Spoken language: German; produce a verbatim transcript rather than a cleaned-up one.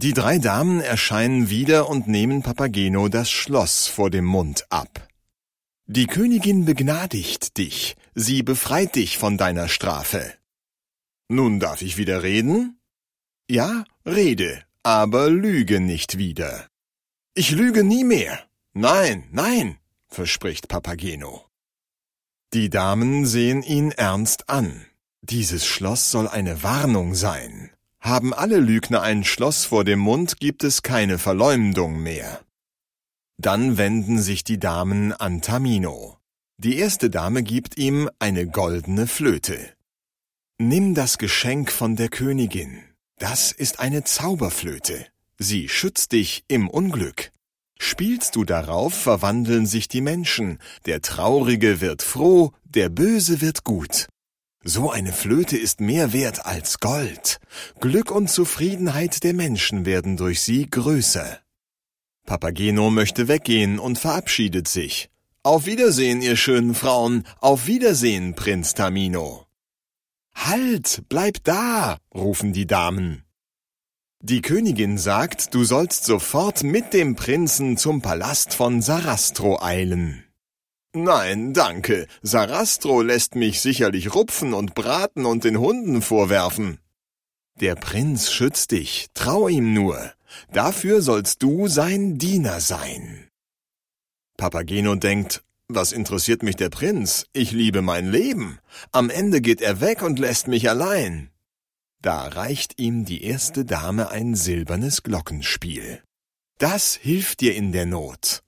Die drei Damen erscheinen wieder und nehmen Papageno das Schloss vor dem Mund ab. »Die Königin begnadigt dich, sie befreit dich von deiner Strafe.« »Nun darf ich wieder reden?« »Ja, rede, aber lüge nicht wieder.« »Ich lüge nie mehr.« »Nein, nein«, verspricht Papageno. Die Damen sehen ihn ernst an. Dieses Schloss soll eine Warnung sein. Haben alle Lügner ein Schloss vor dem Mund, gibt es keine Verleumdung mehr. Dann wenden sich die Damen an Tamino. Die erste Dame gibt ihm eine goldene Flöte. »Nimm das Geschenk von der Königin. Das ist eine Zauberflöte. Sie schützt dich im Unglück. Spielst du darauf, verwandeln sich die Menschen. Der Traurige wird froh, der Böse wird gut. So eine Flöte ist mehr wert als Gold. Glück und Zufriedenheit der Menschen werden durch sie größer.« Papageno möchte weggehen und verabschiedet sich. »Auf Wiedersehen, ihr schönen Frauen, auf Wiedersehen, Prinz Tamino.« »Halt, bleib da«, rufen die Damen. Die Königin sagt, du sollst sofort mit dem Prinzen zum Palast von Sarastro eilen. »Nein, danke, Sarastro lässt mich sicherlich rupfen und braten und den Hunden vorwerfen.« »Der Prinz schützt dich, trau ihm nur. Dafür sollst du sein Diener sein.« Papageno denkt, was interessiert mich der Prinz? Ich liebe mein Leben. Am Ende geht er weg und lässt mich allein. Da reicht ihm die erste Dame ein silbernes Glockenspiel. Das hilft dir in der Not.